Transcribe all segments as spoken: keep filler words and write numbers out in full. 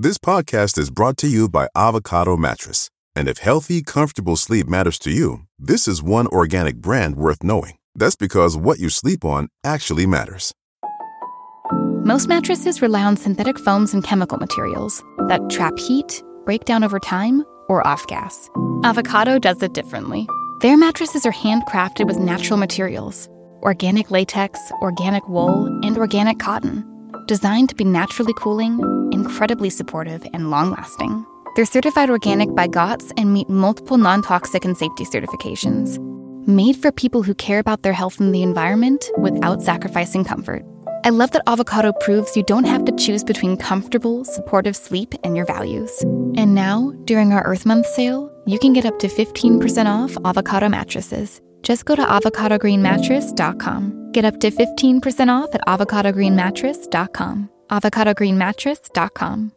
This podcast is brought to you by Avocado Mattress. And if healthy, comfortable sleep matters to you, this is one organic brand worth knowing. That's because what you sleep on actually matters. Most mattresses rely on synthetic foams and chemical materials that trap heat, break down over time, or off-gas. Avocado does it differently. Their mattresses are handcrafted with natural materials, organic latex, organic wool, and organic cotton, designed to be naturally cooling, incredibly supportive, and long-lasting. They're certified organic by G O T S and meet multiple non-toxic and safety certifications. Made for people who care about their health and the environment without sacrificing comfort. I love that Avocado proves you don't have to choose between comfortable, supportive sleep and your values. And now, during our Earth Month sale, you can get up to fifteen percent off Avocado mattresses. Just go to avocado green mattress dot com. Get up to fifteen percent off at avocado green mattress dot com. avocado green mattress dot com.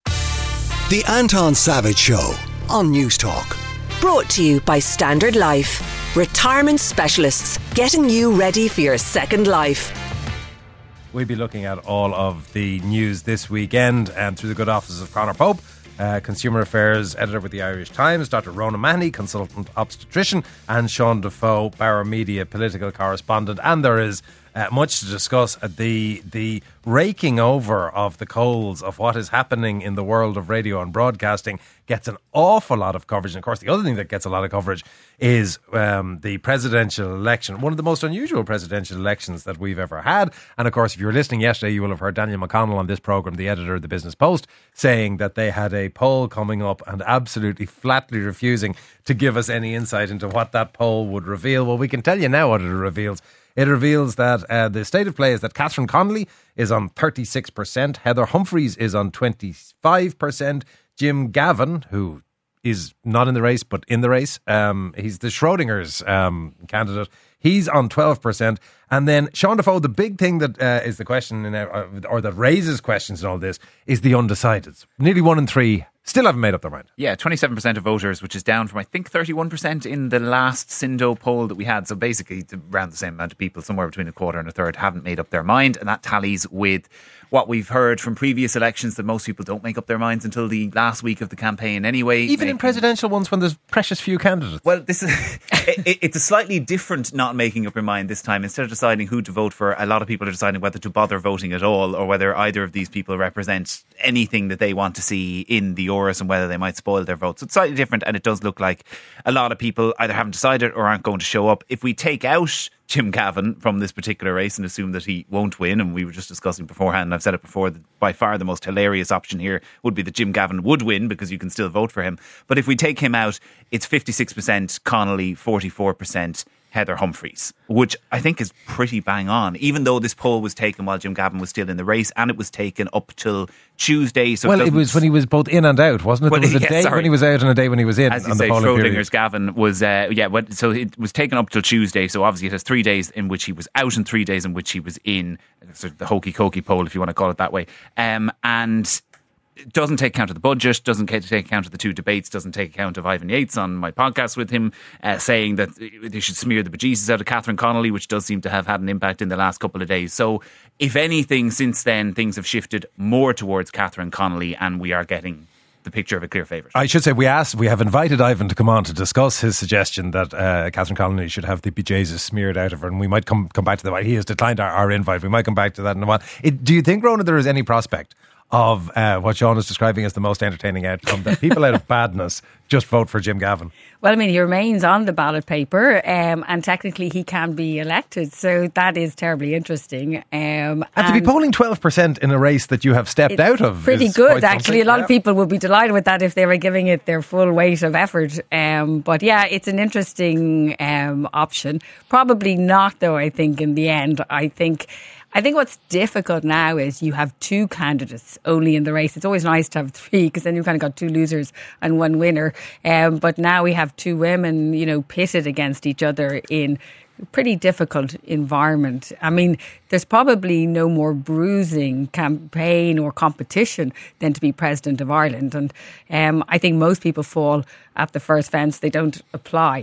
The Anton Savage Show on News Talk. Brought to you by Standard Life. Retirement specialists getting you ready for your second life. We'll be looking at all of the news this weekend and through the good offices of Conor Pope, uh, Consumer Affairs Editor with the Irish Times, Doctor Rona Mahoney, Consultant Obstetrician, and Sean Defoe, Bauer Media Political Correspondent. And there is uh, much to discuss. Uh, the the raking over of the coals of what is happening in the world of radio and broadcasting gets an awful lot of coverage. And of course, the other thing that gets a lot of coverage is um, the presidential election, one of the most unusual presidential elections that we've ever had. And of course, if you were listening yesterday, you will have heard Daniel McConnell on this programme, the editor of the Business Post, saying that they had a poll coming up and absolutely flatly refusing to give us any insight into what that poll would reveal. Well, we can tell you now what it reveals. It reveals that uh, the state of play is that Catherine Connolly is on thirty-six percent, Heather Humphreys is on twenty-five percent, Jim Gavin, who is not in the race but in the race, um, he's the Schrodinger's um, candidate, he's on twelve percent. And then Sean Defoe, the big thing that uh, is the question in, uh, or that raises questions in all this is the undecideds. Nearly one in three still haven't made up their mind. Yeah, twenty-seven percent of voters, which is down from, I think, thirty-one percent in the last Sindo poll that we had. So basically, around the same amount of people, somewhere between a quarter and a third, haven't made up their mind. And that tallies with what we've heard from previous elections, that most people don't make up their minds until the last week of the campaign anyway. Even making, in presidential ones when there's precious few candidates. Well, this is it, it's a slightly different not making up your mind this time. Instead of deciding who to vote for, a lot of people are deciding whether to bother voting at all, or whether either of these people represent anything that they want to see in the Oras and whether they might spoil their vote. So it's slightly different, and it does look like a lot of people either haven't decided or aren't going to show up. If we take out Jim Gavin from this particular race and assume that he won't win, and we were just discussing beforehand, and I've said it before, that by far the most hilarious option here would be that Jim Gavin would win, because you can still vote for him. But if we take him out, it's fifty-six percent Connolly, forty-four percent Heather Humphreys, which I think is pretty bang on, even though this poll was taken while Jim Gavin was still in the race, and it was taken up till Tuesday. So well, it, it was when he was both in and out, wasn't it? Well, there was a yeah, day sorry. when he was out and a day when he was in. As you on say, the polling Schrodinger's period. Gavin was, uh, yeah, well, so it was taken up till Tuesday. So obviously it has three days in which he was out and three days in which he was in. Sort of the hokey cokey poll, if you want to call it that way. Um, and doesn't take account of the budget, doesn't take account of the two debates, doesn't take account of Ivan Yates on my podcast with him, uh, saying that they should smear the bejesus out of Catherine Connolly, which does seem to have had an impact in the last couple of days. So if anything, since then, things have shifted more towards Catherine Connolly, and we are getting the picture of a clear favourite. I should say we asked, we have invited Ivan to come on to discuss his suggestion that uh, Catherine Connolly should have the bejesus smeared out of her, and we might come come back to that. He has declined our, our invite. We might come back to that in a while. It, do you think, Rona, there is any prospect of uh, what Sean is describing as the most entertaining outcome, that people out of badness just vote for Jim Gavin? Well, I mean, he remains on the ballot paper, um, and technically he can be elected, so that is terribly interesting. Um, and, and to be polling twelve percent in a race that you have stepped out of pretty is good, actually. A lot yeah. of people would be delighted with that if they were giving it their full weight of effort. Um, but yeah, it's an interesting um, option. Probably not, though, I think, in the end. I think... I think what's difficult now is you have two candidates only in the race. It's always nice to have three, because then you've kind of got two losers and one winner. Um, but now we have two women, you know, pitted against each other in a pretty difficult environment. I mean, there's probably no more bruising campaign or competition than to be President of Ireland. And um, I think most people fall at the first fence. They don't apply.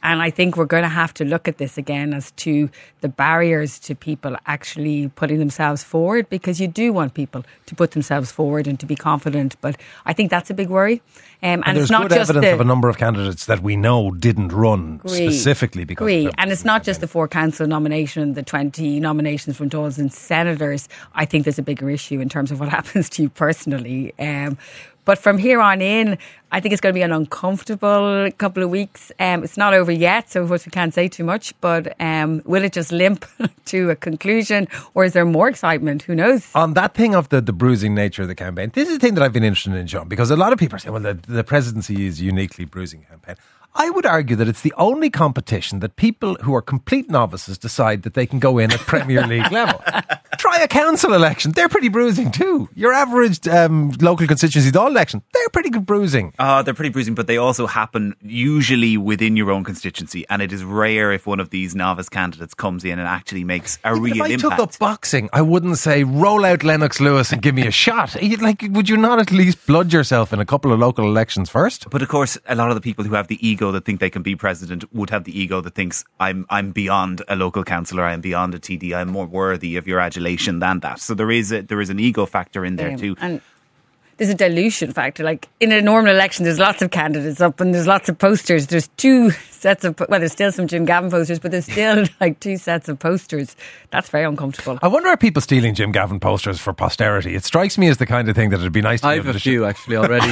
And I think we're going to have to look at this again as to the barriers to people actually putting themselves forward, because you do want people to put themselves forward and to be confident. But I think that's a big worry. Um, and, and there's it's not good just evidence the, of a number of candidates that we know didn't run Agree. specifically because Agree. of them. And it's not just the four council nomination, the twenty nominations from Dáils and senators. I think there's a bigger issue in terms of what happens to you personally. Um, but from here on in, I think it's going to be an uncomfortable couple of weeks. Um, it's not over yet, so of course we can't say too much. But um, will it just limp to a conclusion, or is there more excitement? Who knows? On that thing of the, the bruising nature of the campaign, this is the thing that I've been interested in, John, because a lot of people are saying, well, the, the presidency is uniquely bruising campaign. I would argue that it's the only competition that people who are complete novices decide that they can go in at Premier League level. Try a council election. They're pretty bruising too. Your average um, local constituency Dáil election, they're pretty good bruising. Uh, they're pretty bruising, but they also happen usually within your own constituency. And it is rare if one of these novice candidates comes in and actually makes a Even real if I impact. took up boxing, I wouldn't say roll out Lennox Lewis and give me a shot. You'd Like, would you not at least blood yourself in a couple of local elections first? But of course, a lot of the people who have the ego that think they can be president would have the ego that thinks I'm I'm beyond a local councillor, I'm beyond a T D, I'm more worthy of your adulation than that. So there is a, there is an ego factor in there Um, too. And there's a dilution factor. Like in a normal election, there's lots of candidates up and there's lots of posters. There's two sets of, well, there's still some Jim Gavin posters, but there's still like two sets of posters. That's very uncomfortable. I wonder, are people stealing Jim Gavin posters for posterity? It strikes me as the kind of thing that it'd be nice to I be have able a to few actually already.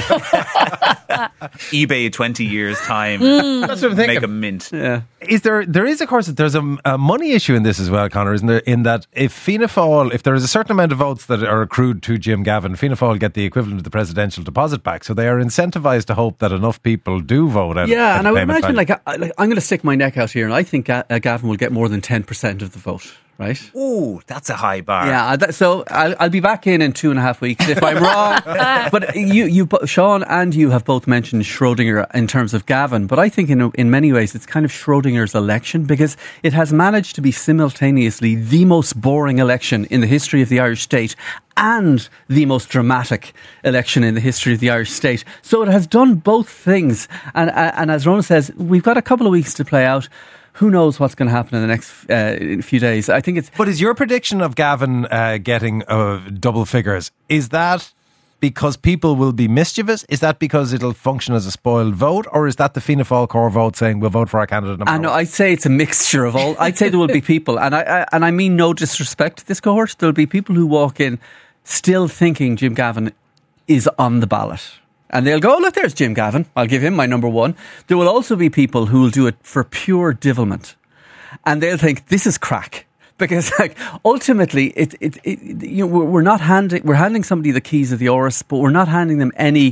eBay twenty years time, That's what I'm thinking. make a mint. Yeah. Is there, there is, of course, there's a, a money issue in this as well, Conor, isn't there? In that if Fianna Fáil, if there is a certain amount of votes that are accrued to Jim Gavin, Fianna Fáil get the equivalent of the presidential deposit back. So they are incentivised to hope that enough people do vote out. Yeah, at and the I would payment imagine, value. like, I, like, I'm going to stick my neck out here, and I think Ga- uh, Gavin will get more than ten percent of the vote, right? Ooh, that's a high bar. Yeah, that, so I'll, I'll be back in in two and a half weeks if I'm wrong. But you, you, bo- Sean and you have both mentioned Schrödinger in terms of Gavin, but I think in in many ways it's kind of Schrödinger's election, because it has managed to be simultaneously the most boring election in the history of the Irish state and the most dramatic election in the history of the Irish state. So it has done both things. And, and as Rona says, we've got a couple of weeks to play out. Who knows what's going to happen in the next uh, few days? I think it's... But is your prediction of Gavin uh, getting uh, double figures, is that because people will be mischievous? Is that because it'll function as a spoiled vote? Or is that the Fianna Fáil core vote saying we'll vote for our candidate number I one? know, I'd say it's a mixture of all. I'd say there will be people, and I, I and I mean no disrespect to this cohort, there'll be people who walk in still thinking Jim Gavin is on the ballot. And they'll go, oh, look, there's Jim Gavin. I'll give him my number one. There will also be people who will do it for pure divilment. And they'll think, this is crack. Because like, ultimately, it, it, it, you know, we're, we're not handing, we're handing somebody the keys of the Oris, but we're not handing them any,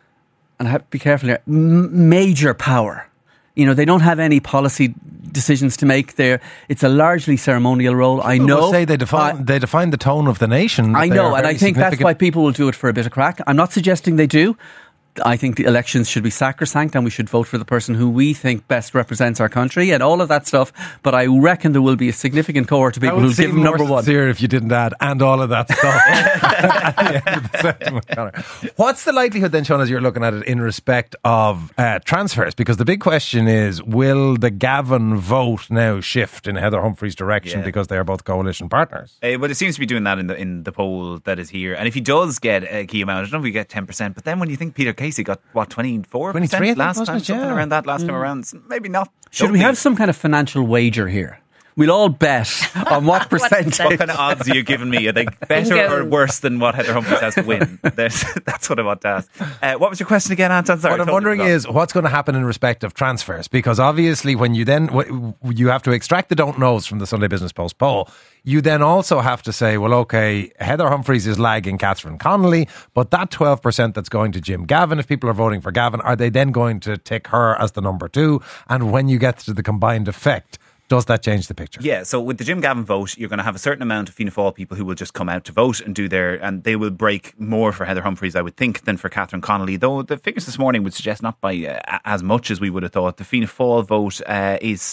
and I have to be careful here, m- major power. You know, they don't have any policy decisions to make there. It's a largely ceremonial role. I People know. will say they define, I- they define the tone of the nation. I They know, are and I very think that's significant. why people will do it for a bit of crack. I'm not suggesting they do. I think the elections should be sacrosanct and we should vote for the person who we think best represents our country and all of that stuff. But I reckon there will be a significant cohort of people I would who'll give seem him more number one. sincere if you didn't add and all of that stuff at the end of the sentiment, Conor. What's the likelihood then, Sean, as you're looking at it, in respect of uh, transfers? Because the big question is, will the Gavin vote now shift in Heather Humphreys' direction Yeah. because they are both coalition partners? Uh, but it seems to be doing that in the in the poll that is here. And if he does get a key amount, I don't know if we get ten percent, but then when you think Peter Casey got, what, twenty-four percent twenty-three, I think, last wasn't time? it? Something Yeah. around that last time around. Maybe not. Should Don't we be- have some kind of financial wager here? We'll all bet on what percentage. What kind of odds are you giving me? Are they better Bingo. or worse than what Heather Humphreys has to win? There's, that's what I want to ask. Uh, what was your question again, Anton? Sorry, What I'm totally wondering forgot. is what's going to happen in respect of transfers, because obviously when you then w- you have to extract the don't knows from the Sunday Business Post poll, you then also have to say, well, okay, Heather Humphreys is lagging Catherine Connolly, but that twelve percent that's going to Jim Gavin, if people are voting for Gavin, are they then going to tick her as the number two? And when you get to the combined effect, does that change the picture? Yeah, so with the Jim Gavin vote, you're going to have a certain amount of Fianna Fáil people who will just come out to vote and do their, and they will break more for Heather Humphreys, I would think, than for Catherine Connolly. Though the figures this morning would suggest not by uh, as much as we would have thought. The Fianna Fáil vote uh, is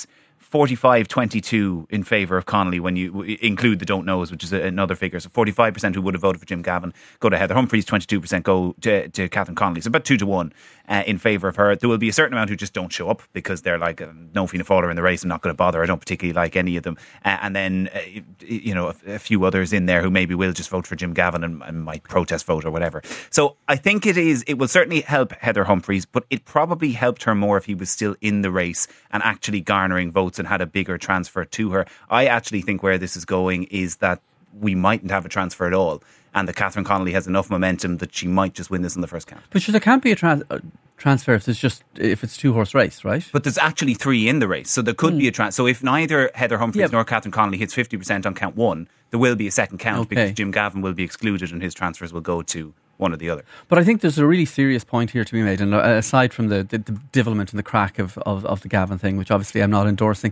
forty-five twenty-two in favour of Connolly when you include the don't knows, which is another figure. So forty-five percent who would have voted for Jim Gavin go to Heather Humphreys, twenty-two percent go to, to Catherine Connolly. So about two to one uh, in favour of her. There will be a certain amount who just don't show up because they're like, no Fianna Fáiler in the race, I'm not going to bother, I don't particularly like any of them. Uh, and then, uh, you know, a, a few others in there who maybe will just vote for Jim Gavin and, and might protest vote or whatever. So I think it is, it will certainly help Heather Humphreys, but it probably helped her more if he was still in the race and actually garnering votes and had a bigger transfer to her. I actually think where this is going is that we mightn't have a transfer at all, and that Catherine Connolly has enough momentum that she might just win this in the first count. But sure, there can't be a trans- uh, transfer if it's just if it's two horse race, right? But there's actually three in the race, so there could mm. be a transfer. So if neither Heather Humphreys yep. nor Catherine Connolly hits fifty percent on count one, there will be a second count okay. because Jim Gavin will be excluded and his transfers will go to one or the other. But I think there's a really serious point here to be made, and aside from the, the, the divilment and the crack of, of, of the Gavin thing, which obviously I'm not endorsing,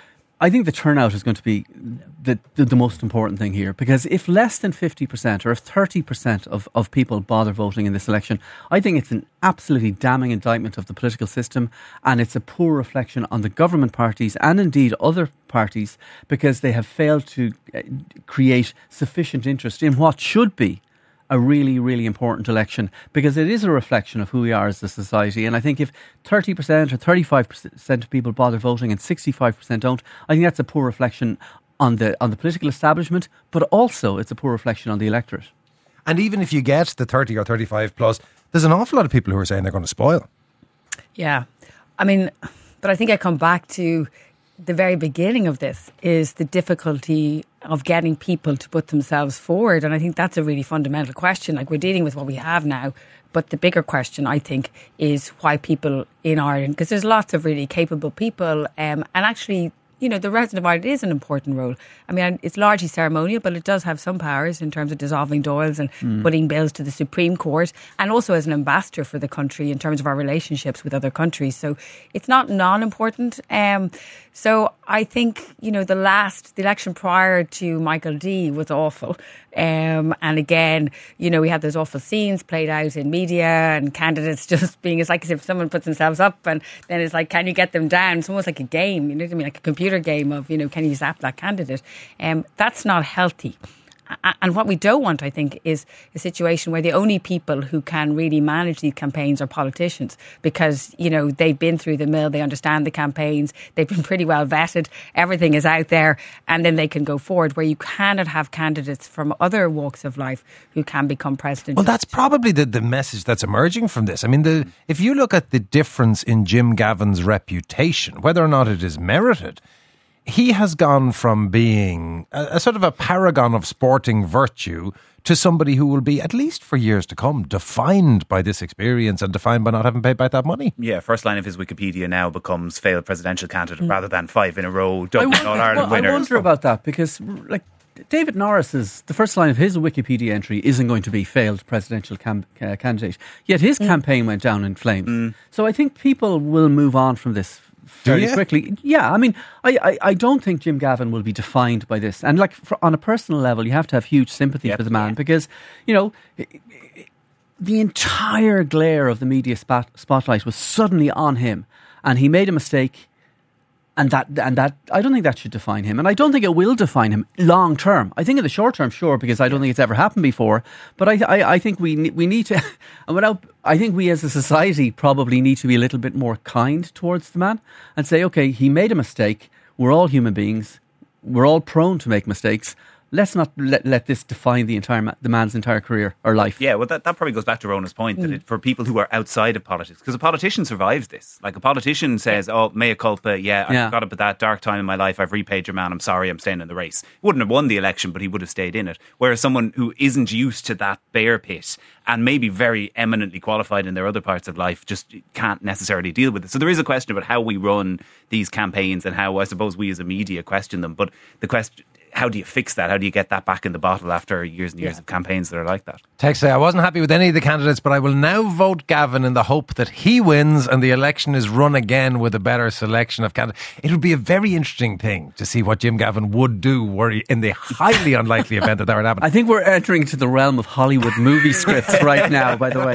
I think the turnout is going to be the, the, the most important thing here, because if less than fifty percent or if thirty percent of, of people bother voting in this election, I think it's an absolutely damning indictment of the political system, and it's a poor reflection on the government parties and indeed other parties, because they have failed to create sufficient interest in what should be a really, really important election, because it is a reflection of who we are as a society. And I think if thirty percent or thirty-five percent of people bother voting and sixty-five percent don't, I think that's a poor reflection on the on the political establishment, but also it's a poor reflection on the electorate. And even if you get the thirty or thirty-five plus, there's an awful lot of people who are saying they're going to spoil. Yeah. I mean, but I think I come back to the very beginning of this is the difficulty of getting people to put themselves forward. And I think that's a really fundamental question. Like, we're dealing with what we have now, but the bigger question, I think, is why people in Ireland, because there's lots of really capable people, um, and actually, you know, the resident of Ireland is an important role. I mean, it's largely ceremonial, but it does have some powers in terms of dissolving Dáiles and mm. putting bills to the Supreme Court, and also as an ambassador for the country in terms of our relationships with other countries. So it's not non-important. Um, so I think, you know, the last, the election prior to Michael D was awful. Um, and again, you know, we had those awful scenes played out in media and candidates just being, it's like as if someone puts themselves up and then it's like, can you get them down? It's almost like a game, you know what I mean? Like a computer game of, you know, can you zap that candidate? Um, that's not healthy. And what we don't want, I think, is a situation where the only people who can really manage these campaigns are politicians, because, you know, they've been through the mill, they understand the campaigns, they've been pretty well vetted, everything is out there, and then they can go forward, where you cannot have candidates from other walks of life who can become president. Well, that's probably the, the message that's emerging from this. I mean, the, if you look at the difference in Jim Gavin's reputation, whether or not it is merited, he has gone from being a, a sort of a paragon of sporting virtue to somebody who will be, at least for years to come, defined by this experience and defined by not having paid back that money. Yeah, first line of his Wikipedia now becomes failed presidential candidate mm. rather than five in a row Dublin All-Ireland well, winner. I wonder about that, because like David Norris's, the first line of his Wikipedia entry isn't going to be failed presidential cam- uh, candidate, yet his mm. campaign went down in flames. Mm. So I think people will move on from this fairly quickly. Yeah, I mean, I, I, I don't think Jim Gavin will be defined by this. And like for, on a personal level, you have to have huge sympathy yep. for the man, because, you know, the entire glare of the media spot, spotlight was suddenly on him, and he made a mistake. And that, and that, I don't think that should define him. And I don't think it will define him long term. I think in the short term, sure, because I don't think it's ever happened before. But I, I, I think we, we need to, and without, I think we as a society probably need to be a little bit more kind towards the man and say, okay, he made a mistake. We're all human beings. We're all prone to make mistakes. Let's not let, let this define the entire ma- the man's entire career or life. Yeah, well, that, that probably goes back to Rona's point, that it, for people who are outside of politics, because a politician survives this. Like, a politician says, oh, mea culpa, yeah, I yeah. forgot about that dark time in my life, I've repaid your man, I'm sorry, I'm staying in the race. He wouldn't have won the election, but he would have stayed in it. Whereas someone who isn't used to that bear pit and maybe very eminently qualified in their other parts of life just can't necessarily deal with it. So there is a question about how we run these campaigns and how, I suppose, we as a media question them. But the question, how do you fix that? How do you get that back in the bottle after years and years yeah. of campaigns that are like that? Text say, I wasn't happy with any of the candidates, but I will now vote Gavin in the hope that he wins and the election is run again with a better selection of candidates. It would be a very interesting thing to see what Jim Gavin would do were he, in the highly unlikely event that that would happen. I think we're entering into the realm of Hollywood movie scripts right now, by the way.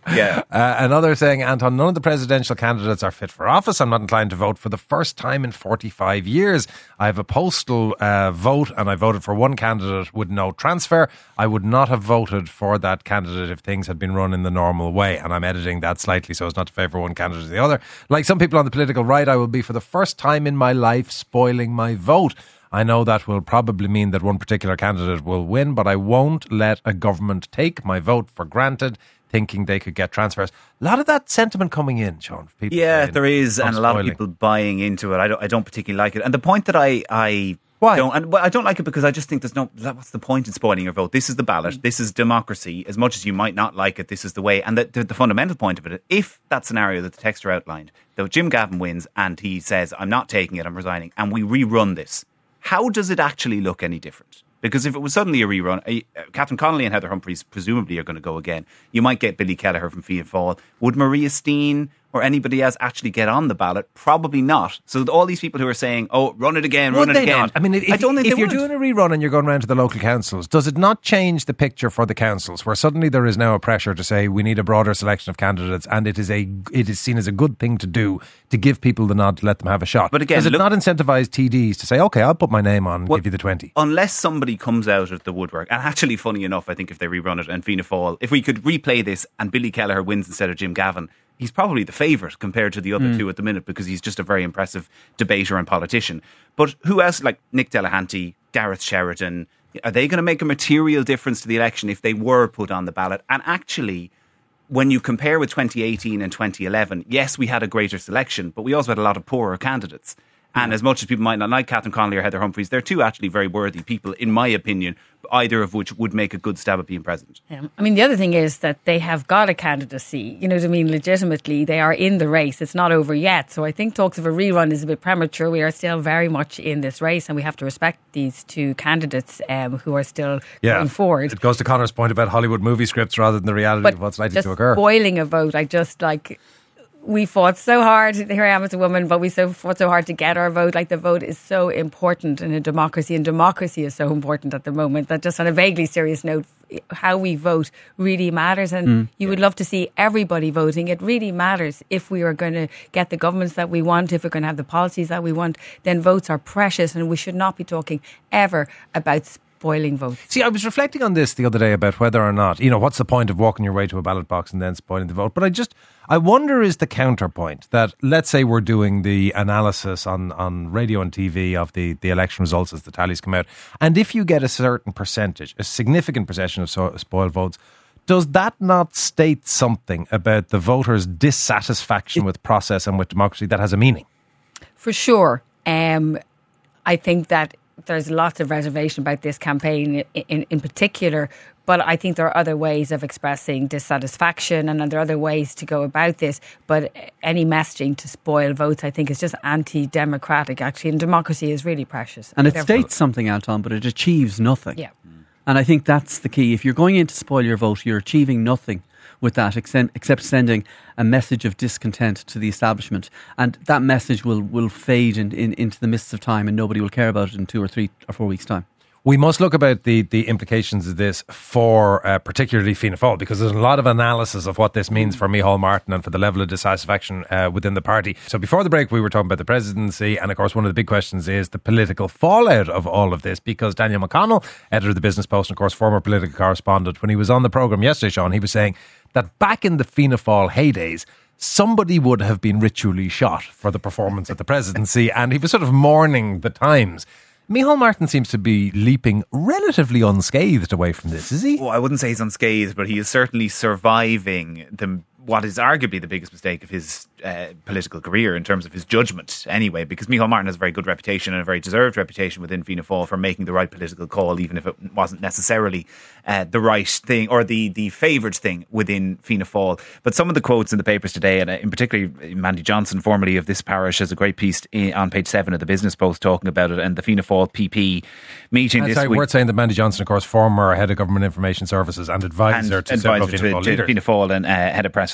Yeah. Uh, another saying, Anton, none of the presidential candidates are fit for office. I'm not inclined to vote for the first time in forty-five years. I have a postal uh, vote and I voted for one candidate with no transfer. I would not have voted for that candidate if things had been run in the normal way. And I'm editing that slightly so as not to favour one candidate or the other. Like some people on the political right, I will be for the first time in my life spoiling my vote. I know that will probably mean that one particular candidate will win, but I won't let a government take my vote for granted, thinking they could get transfers. A lot of that sentiment coming in, Sean. People yeah, saying, there is, and a lot of spoiling. people buying into it. I don't, I don't particularly like it. And the point that I, I Why? don't, and well, I don't like it because I just think there's no. What's the point in spoiling your vote? This is the ballot. This is democracy. As much as you might not like it, this is the way. And the, the, the fundamental point of it, if that scenario that the texter outlined, though Jim Gavin wins and he says, "I'm not taking it, I'm resigning," and we rerun this, how does it actually look any different? Because if it was suddenly a rerun, uh, Catherine Connolly and Heather Humphreys presumably are going to go again. You might get Billy Kelleher from Fianna Fáil. Would Maria Steen or anybody else actually get on the ballot? Probably not. So all these people who are saying, "Oh, run it again, Would run it they again." not? I mean, if, I don't think if they you're would. doing a rerun and you're going around to the local councils, does it not change the picture for the councils, where suddenly there is now a pressure to say we need a broader selection of candidates, and it is a it is seen as a good thing to do to give people the nod to let them have a shot? But again, does it look- not incentivise T Ds to say, "Okay, I'll put my name on, and Well, give you the twenty"? Unless somebody comes out of the woodwork, and actually, funny enough, I think if they rerun it and Fianna Fáil, if we could replay this and Billy Kelleher wins instead of Jim Gavin, he's probably the favourite compared to the other mm. two at the minute, because he's just a very impressive debater and politician. But who else, like Nick Delahanty, Gareth Sheridan, are they going to make a material difference to the election if they were put on the ballot? And actually, when you compare with twenty eighteen and twenty eleven, yes, we had a greater selection, but we also had a lot of poorer candidates. And as much as people might not like Catherine Connolly or Heather Humphreys, they're two actually very worthy people, in my opinion, either of which would make a good stab at being president. Yeah. I mean, the other thing is that they have got a candidacy, you know what I mean, legitimately. They are in the race. It's not over yet. So I think talks of a rerun is a bit premature. We are still very much in this race, and we have to respect these two candidates um, who are still yeah. going forward. It goes to Connor's point about Hollywood movie scripts rather than the reality But of what's likely just to occur. Spoiling a vote, I just like... We fought so hard, here I am as a woman, but we so fought so hard to get our vote. Like, the vote is so important in a democracy, and democracy is so important at the moment that, just on a vaguely serious note, how we vote really matters. And mm. you would love to see everybody voting. It really matters if we are going to get the governments that we want, if we're going to have the policies that we want, then votes are precious, and we should not be talking ever about spoiling votes. See, I was reflecting on this the other day about whether or not, you know, what's the point of walking your way to a ballot box and then spoiling the vote? But I just, I wonder is the counterpoint that, let's say we're doing the analysis on, on radio and T V of the, the election results as the tallies come out. And if you get a certain percentage, a significant percentage of so, spoiled votes, does that not state something about the voters' dissatisfaction with process and with democracy that has a meaning? For sure. Um, I think that there's lots of reservation about this campaign in, in, in particular, but I think there are other ways of expressing dissatisfaction, and there are other ways to go about this. But any messaging to spoil votes, I think, is just anti-democratic, actually, and democracy is really precious. And it Therefore, states something, Anton, but it achieves nothing. Yeah. And I think that's the key. If you're going in to spoil your vote, you're achieving nothing with that, except sending a message of discontent to the establishment. And that message will, will fade in, in, into the mists of time, and nobody will care about it in two or three or four weeks' time. We must look about the, the implications of this for uh, particularly Fianna Fáil, because there's a lot of analysis of what this means for Micheál Martin and for the level of dissatisfaction uh, within the party. So before the break, we were talking about the presidency, and of course one of the big questions is the political fallout of all of this, because Daniel McConnell, editor of the Business Post and of course former political correspondent, when he was on the programme yesterday, Sean, he was saying that back in the Fianna Fáil heydays, somebody would have been ritually shot for the performance at the presidency, and he was sort of mourning the times. Micheál Martin seems to be leaping relatively unscathed away from this, is he? Well, I wouldn't say he's unscathed, but he is certainly surviving the what is arguably the biggest mistake of his uh, political career in terms of his judgment anyway, because Micheál Martin has a very good reputation and a very deserved reputation within Fianna Fáil for making the right political call, even if it wasn't necessarily uh, the right thing or the, the favoured thing within Fianna Fáil. But some of the quotes in the papers today, and in particular Mandy Johnson, formerly of This Parish, has a great piece in, on page seven of the Business Post talking about it, and the Fianna Fáil P P meeting this sorry, week. Worth saying that Mandy Johnson, of course, former head of government information services and advisor and to several advisor Fianna Fáil to, to leaders. Fianna Fáil and uh, head of press for the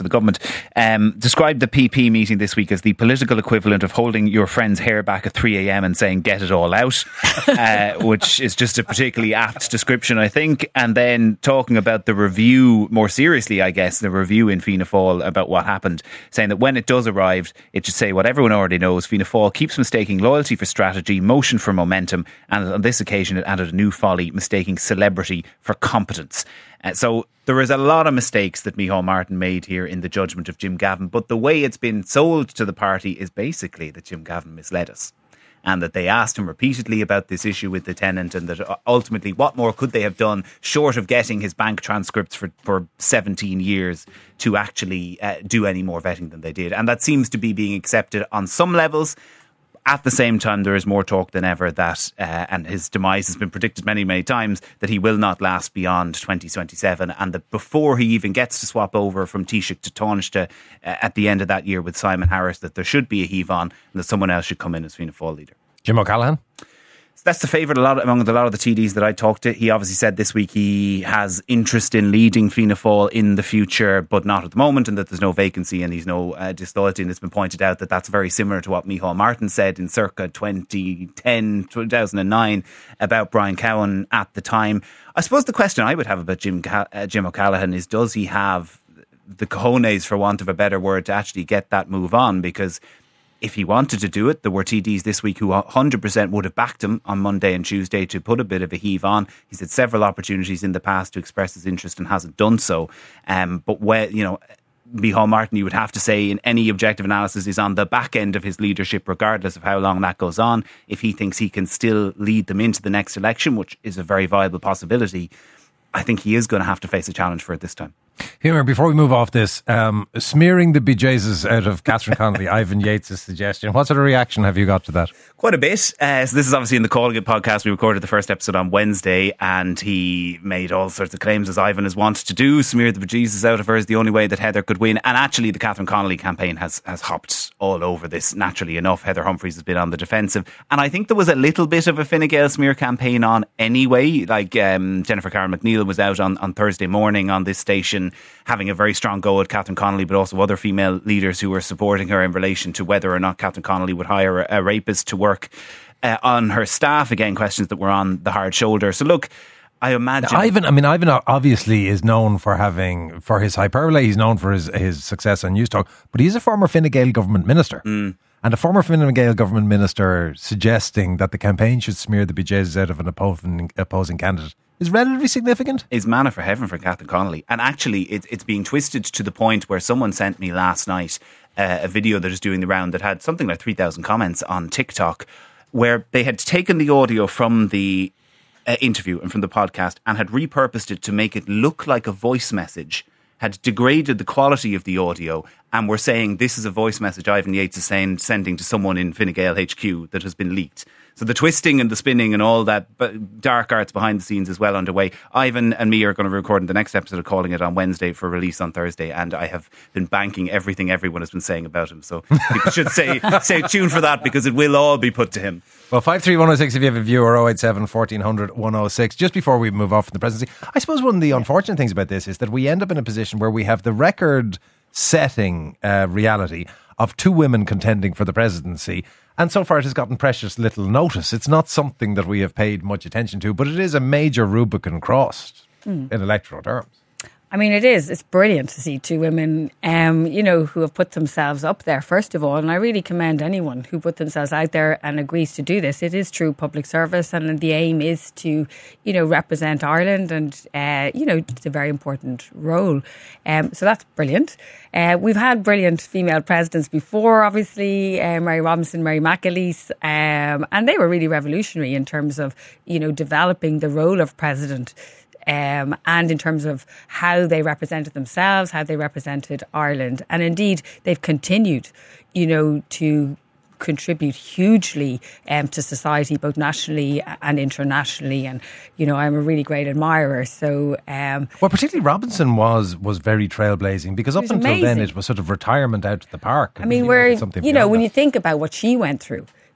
the government, um, described the P P meeting this week as the political equivalent of holding your friend's hair back at three a.m. and saying, get it all out, uh, which is just a particularly apt description, I think. And then talking about the review, more seriously, I guess, the review in Fianna Fáil about what happened, saying that when it does arrive, it should say what everyone already knows. Fianna Fáil keeps mistaking loyalty for strategy, motion for momentum, and on this occasion it added a new folly, mistaking celebrity for competence. Uh, so there is a lot of mistakes that Micheál Martin made here in the judgment of Jim Gavin, but the way it's been sold to the party is basically that Jim Gavin misled us, and that they asked him repeatedly about this issue with the tenant, and that ultimately what more could they have done short of getting his bank transcripts for, for seventeen years to actually uh, do any more vetting than they did. And that seems to be being accepted on some levels. At the same time, there is more talk than ever that, uh, and his demise has been predicted many, many times, that he will not last beyond twenty twenty-seven, and that before he even gets to swap over from Taoiseach to Taoiseach uh, at the end of that year with Simon Harris, that there should be a heave-on and that someone else should come in as Fianna Fáil leader. Jim O'Callaghan? So that's the favourite a lot among a lot of the T Ds that I talked to. He obviously said this week he has interest in leading Fianna Fáil in the future, but not at the moment, and that there's no vacancy and he's no uh, disloyalty. And it's been pointed out that that's very similar to what Micheál Martin said in circa twenty ten, two thousand nine about Brian Cowan at the time. I suppose the question I would have about Jim, uh, Jim O'Callaghan is, does he have the cojones, for want of a better word, to actually get that move on? Because if he wanted to do it, there were T Ds this week who one hundred percent would have backed him on Monday and Tuesday to put a bit of a heave on. He's had several opportunities in the past to express his interest and hasn't done so. Um, but where, you know, Micheál Martin, you would have to say, in any objective analysis, is on the back end of his leadership, regardless of how long that goes on. If he thinks he can still lead them into the next election, which is a very viable possibility, I think he is going to have to face a challenge for it this time. Humour, before we move off this, um, smearing the bejesus out of Catherine Connolly, Ivan Yates' suggestion. What sort of reaction have you got to that? Quite a bit. Uh, so this is obviously in the Calling It podcast. We recorded the first episode on Wednesday, and he made all sorts of claims, as Ivan has wanted to do. Smeared the bejesus out of her is the only way that Heather could win. And actually, the Catherine Connolly campaign has, has hopped all over this. Naturally enough, Heather Humphreys has been on the defensive. And I think there was a little bit of a Fine Gael smear campaign on anyway. Like um, Jennifer Karen McNeil was out on, on Thursday morning on this station, having a very strong go at Catherine Connolly, but also other female leaders who were supporting her in relation to whether or not Catherine Connolly would hire a, a rapist to work uh, on her staff. Again, questions that were on the hard shoulder. So look, I imagine now, Ivan, I mean, Ivan obviously is known for having, for his hyperbole, he's known for his, his success on News Talk, but he's a former Fine Gael government minister. Mm. And a former Fine Gael government minister suggesting that the campaign should smear the bejesus out of an opposing, opposing candidate is relatively significant. Is manna for heaven for Catherine Connolly. And actually, it, it's being twisted to the point where someone sent me last night uh, a video that is doing the round that had something like three thousand comments on TikTok, where they had taken the audio from the uh, interview and from the podcast and had repurposed it to make it look like a voice message, had degraded the quality of the audio, and were saying this is a voice message Ivan Yates is saying, sending to someone in Fine Gael H Q that has been leaked. So the twisting and the spinning and all that dark arts behind the scenes is well underway. Ivan and me are going to be recording the next episode of Calling It on Wednesday for release on Thursday, and I have been banking everything everyone has been saying about him. So people should say stay tuned for that, because it will all be put to him. Well, five three one oh six if you have a view, or oh eight seven, fourteen hundred, one oh six. Just before we move off from the presidency, I suppose one of the unfortunate things about this is that we end up in a position where we have the record-setting uh, reality of two women contending for the presidency. And so far it has gotten precious little notice. It's not something that we have paid much attention to, but it is a major Rubicon crossed mm. in electoral terms. I mean, it is. It's brilliant to see two women, um, you know, who have put themselves up there, first of all. And I really commend anyone who put themselves out there and agrees to do this. It is true public service, and the aim is to, you know, represent Ireland. And, uh, you know, it's a very important role. Um, so that's brilliant. Uh, we've had brilliant female presidents before, obviously, uh, Mary Robinson, Mary McAleese, um, and they were really revolutionary in terms of, you know, developing the role of president. Um, and in terms of how they represented themselves, how they represented Ireland. And indeed, they've continued, you know, to contribute hugely um, to society, both nationally and internationally. And, you know, I'm a really great admirer. So, um, well, particularly Robinson was was very trailblazing, because up until amazing. then it was sort of retirement out to the park. I mean, where, you know, when you think about what she went through,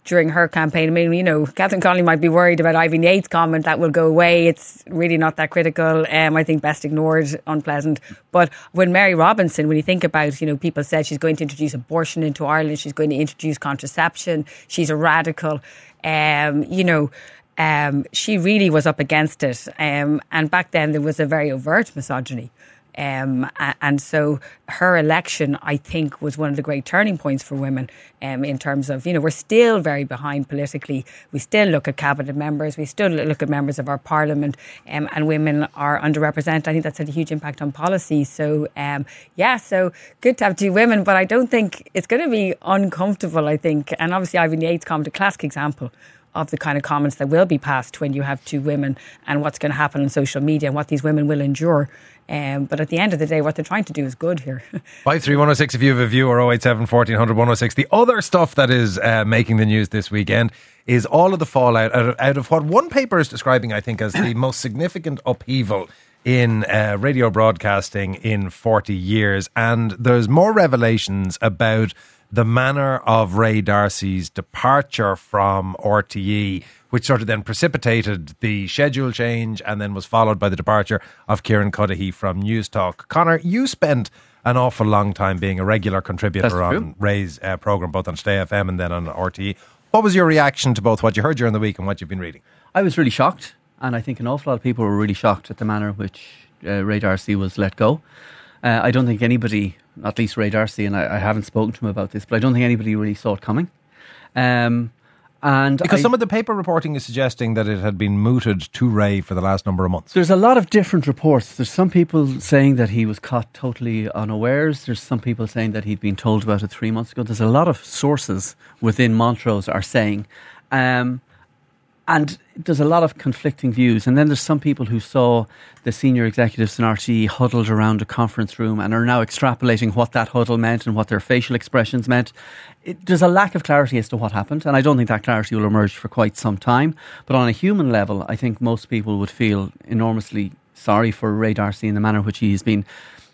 during her campaign. I mean, you know, Catherine Connolly might be worried about Eileen Yates' comment that will go away. It's really not that critical. Um, I think best ignored, unpleasant. But when Mary Robinson, when you think about, you know, people said she's going to introduce abortion into Ireland, she's going to introduce contraception, she's a radical, um, you know, um, she really was up against it. Um, and back then there was a very overt misogyny. Um, and so her election, I think, was one of the great turning points for women um, in terms of, you know, we're still very behind politically. We still look at cabinet members. We still look at members of our parliament um, and women are underrepresented. I think that's had a huge impact on policy. So, um, yeah, so good to have two women, but I don't think it's going to be uncomfortable, I think. And obviously, Eileen Yates' comment, a classic example of the kind of comments that will be passed when you have two women and what's going to happen on social media and what these women will endure. Um, but at the end of the day, what they're trying to do is good here. five three one oh six if you have a view, or oh eight seven, fourteen hundred, one oh six. The other stuff that is uh, making the news this weekend is all of the fallout out of, out of what one paper is describing, I think, as the most significant upheaval in uh, radio broadcasting in forty years. And there's more revelations about the manner of Ray D'Arcy's departure from R T E, which sort of then precipitated the schedule change and then was followed by the departure of Kieran Cuddihy from Newstalk. Conor, you spent an awful long time being a regular contributor on Ray's uh, programme, both on Stay F M and then on R T E. What was your reaction to both what you heard during the week and what you've been reading? I was really shocked, and I think an awful lot of people were really shocked at the manner in which uh, Ray D'Arcy was let go. Uh, I don't think anybody, at least Ray D'Arcy, and I, I haven't spoken to him about this, but I don't think anybody really saw it coming. Um, and because I, some of the paper reporting is suggesting that it had been mooted to Ray for the last number of months. There's a lot of different reports. There's some people saying that he was caught totally unawares. There's some people saying that he'd been told about it three months ago. There's a lot of sources within Montrose are saying. Um, And there's a lot of conflicting views. And then there's some people who saw the senior executives in R T E huddled around a conference room and are now extrapolating what that huddle meant and what their facial expressions meant. It, there's a lack of clarity as to what happened. And I don't think that clarity will emerge for quite some time. But on a human level, I think most people would feel enormously sorry for Ray D'Arcy in the manner in which he has been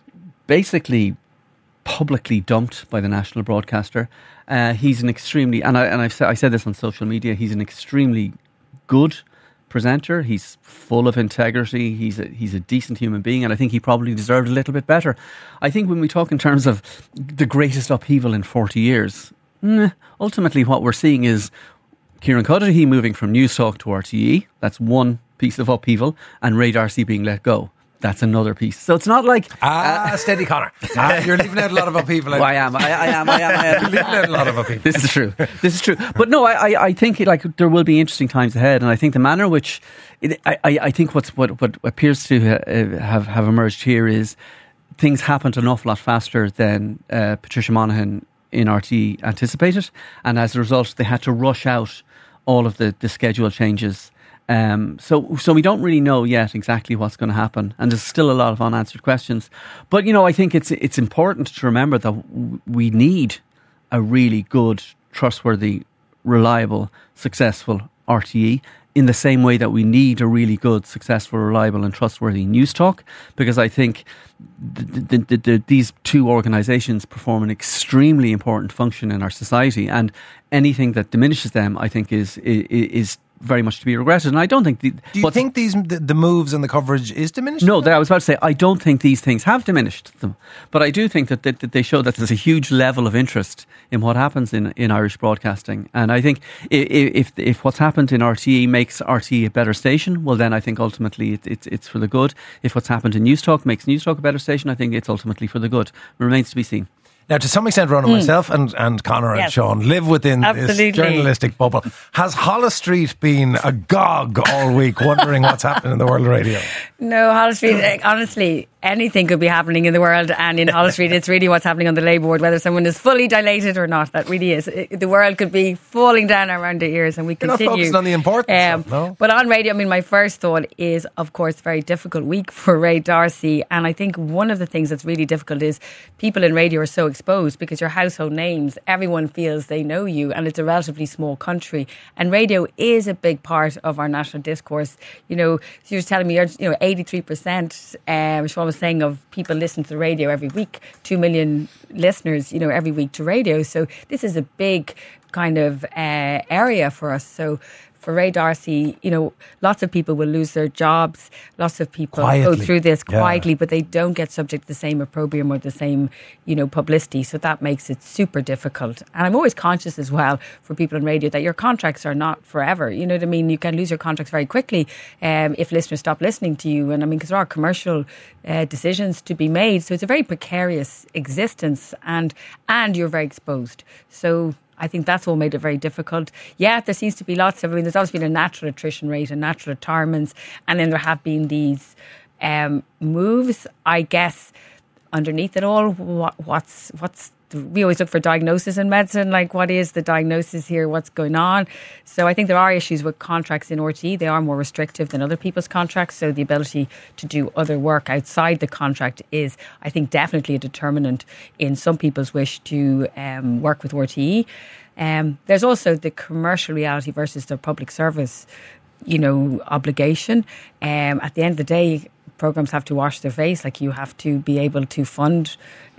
basically publicly dumped by the national broadcaster. Uh, he's an extremely, and, I, and I've said, I said this on social media, he's an extremely good presenter. He's full of integrity. He's a, he's a decent human being, and I think he probably deserved a little bit better. I think when we talk in terms of the greatest upheaval in forty years, ultimately what we're seeing is Kieran Cuddihy moving from Newstalk to R T E. That's one piece of upheaval, and Ray D'Arcy being let go. That's another piece. So it's not like... Ah, uh, steady, Conor. Ah, you're leaving out a lot of upheaval. Well, I am. I, I am. I am. I am. You're leaving out a lot of upheaval. This is true. This is true. But no, I, I, I think like there will be interesting times ahead, and I think the manner in which it, I, I think what's what what appears to have have emerged here is things happened an awful lot faster than uh, Patricia Monaghan in R T E anticipated, and as a result, they had to rush out all of the the schedule changes. Um, so, so we don't really know yet exactly what's going to happen, and there's still a lot of unanswered questions. But you know, I think it's it's important to remember that w- we need a really good, trustworthy, reliable, successful R T E in the same way that we need a really good, successful, reliable, and trustworthy Newstalk. Because I think th- th- th- th- these two organisations perform an extremely important function in our society, and anything that diminishes them, I think, is is, is very much to be regretted. And I don't think... The, Do you think these the, the moves and the coverage is diminished? No, I was about to say, I don't think these things have diminished them. But I do think that, that, that they show that there's a huge level of interest in what happens in, in Irish broadcasting. And I think if, if if what's happened in R T E makes R T E a better station, well then I think ultimately it, it's it's for the good. If what's happened in Newstalk makes Newstalk a better station, I think it's ultimately for the good. It remains to be seen. Now, to some extent, Rona, mm. myself and, and Conor yes. and Sean live within Absolutely. this journalistic bubble. Has Holles Street been agog all week, wondering what's happening in the world of radio? No, Holles Street, honestly, anything could be happening in the world, and in Holles Street, it's really what's happening on the Labour board, whether someone is fully dilated or not. That really is. It, the world could be falling down around their ears, and we You're continue. Not focusing on the important um, stuff, no? But on radio, I mean, my first thought is, of course, a very difficult week for Ray D'Arcy, and I think one of the things that's really difficult is people in radio are so exposed because you're household names. Everyone feels they know you, and it's a relatively small country. And radio is a big part of our national discourse. You know, you're telling me, you're, you know, eighty-three percent, um, Sean was saying, of people listen to the radio every week. Two million listeners, you know, every week to radio. So this is a big kind of uh, area for us. So for Ray D'Arcy, you know, lots of people will lose their jobs. Lots of people Quietly. go through this quietly, Yeah. but they don't get subject to the same opprobrium or the same, you know, publicity. So that makes it super difficult. And I'm always conscious as well for people in radio that your contracts are not forever. You know what I mean? You can lose your contracts very quickly um, if listeners stop listening to you. And I mean, because there are commercial uh, decisions to be made. So it's a very precarious existence, and and you're very exposed. So I think that's all made it very difficult. Yeah, there seems to be lots of, I mean, there's always been a natural attrition rate and natural retirements. And then there have been these um, moves, I guess, underneath it all. What, what's, what's, the, we always look for diagnosis in medicine. Like, what is the diagnosis here? What's going on? So I think there are issues with contracts in R T E. They are more restrictive than other people's contracts. So the ability to do other work outside the contract is, I think, definitely a determinant in some people's wish to um, work with R T E. Um, there's also the commercial reality versus the public service, you know, obligation. Um, at the end of the day, programs have to wash their face. Like, you have to be able to fund,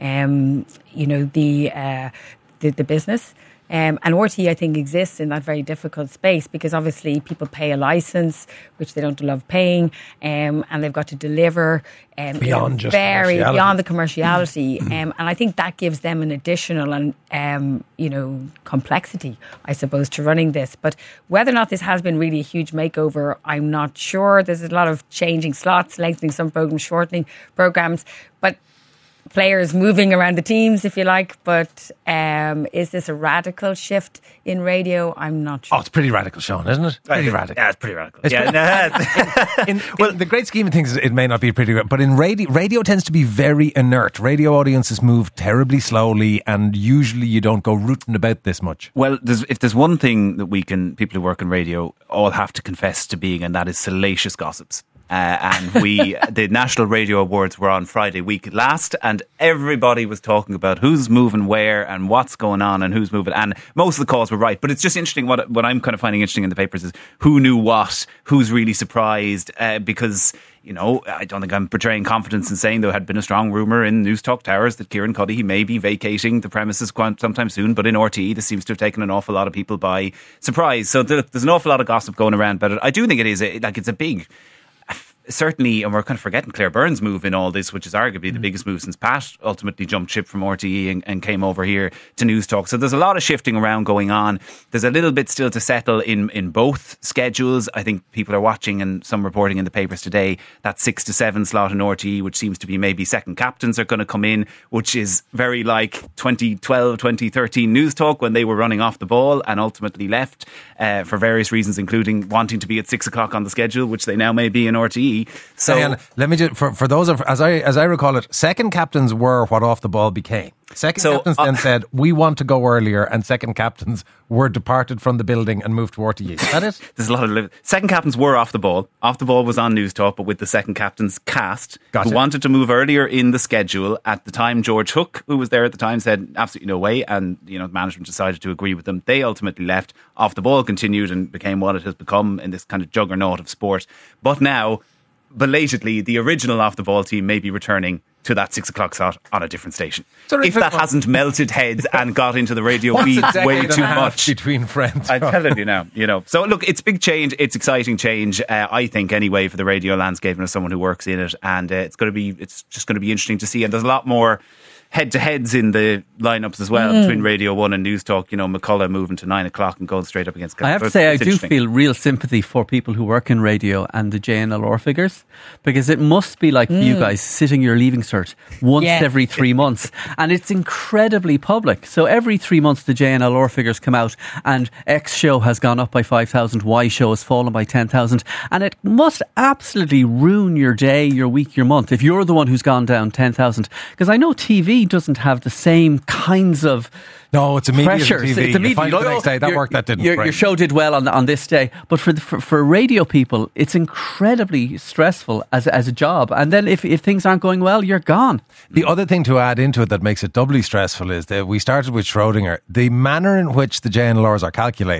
um, you know, the, uh, the the business. Um, and R T E, I think, exists in that very difficult space because obviously people pay a licence, which they don't love paying, um, and they've got to deliver um, Beyond just very commerciality. beyond the commerciality, um, and I think that gives them an additional and um, you know complexity, I suppose, to running this. But whether or not this has been really a huge makeover, I'm not sure. There's a lot of changing slots, lengthening some programs, shortening programs, but players moving around the teams, if you like. But um, is this a radical shift in radio? I'm not sure. Oh, it's pretty radical, Sean, isn't it? Pretty radical. Yeah, it's pretty radical. It's yeah, pretty- in, well, in the great scheme of things, it may not be pretty, but in radio, radio tends to be very inert. Radio audiences move terribly slowly, and usually you don't go rooting about this much. Well, there's, if there's one thing that we can, people who work in radio, all have to confess to being, and that is salacious gossips. Uh, and we, the National Radio Awards were on Friday week last, and everybody was talking about who's moving where and what's going on and who's moving. And most of the calls were right, but it's just interesting. What what I'm kind of finding interesting in the papers is who knew what, who's really surprised, uh, because, you know, I don't think I'm portraying confidence in saying there had been a strong rumour in News Talk Towers that Kieran Cuddihy may be vacating the premises sometime soon, but in R T E this seems to have taken an awful lot of people by surprise. So there's an awful lot of gossip going around about it. I do think it is a, like it's a big, certainly, and we're kind of forgetting Claire Byrne's move in all this, which is arguably the biggest move since Pat ultimately jumped ship from R T E and, and came over here to News Talk. So there's a lot of shifting around going on. There's a little bit still to settle in, in both schedules. I think people are watching, and some reporting in the papers today, that six to seven slot in R T E, which seems to be maybe second captains are going to come in, which is very like twenty twelve, twenty thirteen News Talk when they were running off the ball and ultimately left uh, for various reasons, including wanting to be at six o'clock on the schedule, which they now may be in R T E. So Diana, let me just, for, for those of, as I as I recall it, second captains were what Off the Ball became. Second So, captains uh, then said, we want to go earlier, and second captains were departed from the building and moved to R T E. Is that it? There's a lot of li- second captains were Off the Ball. Off the Ball was on News Talk, but with the second captains cast, Gotcha. who wanted to move earlier in the schedule. At the time, George Hook, who was there at the time, said absolutely no way, and you know, management decided to agree with them. They ultimately left. Off the Ball continued and became what it has become in this kind of juggernaut of sport. But now, belatedly, the original Off the Ball team may be returning to that six o'clock slot on a different station. So if that hasn't melted heads and got into the radio What's a weeds decade way and a too half much between friends. I'm telling you now, you know. So look, it's big change. It's exciting change, uh, I think, anyway, for the radio landscape and as someone who works in it. And uh, it's going to be, it's just going to be interesting to see. And there's a lot more head-to-heads in the lineups as well, mm. between Radio one and News Talk. You know, McCullough moving to nine o'clock and going straight up against I have to say, I do feel real sympathy for people who work in radio and the J N L R figures, because it must be like mm. for you guys sitting your leaving cert once yeah. every three months, and it's incredibly public. So every three months the J N L R figures come out, and X show has gone up by five thousand, Y show has fallen by ten thousand, and it must absolutely ruin your day, your week, your month if you're the one who's gone down ten thousand. Because I know T V doesn't have the same kinds of no, it's immediate pressure. T V. It's immediate. You find the next day that worked, that didn't. Your, right. your show did well on on this day, but for, the, for for radio people, it's incredibly stressful as as a job. And then if if things aren't going well, you're gone. The other thing to add into it that makes it doubly stressful is that we started with Schrödinger. The manner in which the J N L Rs are calculated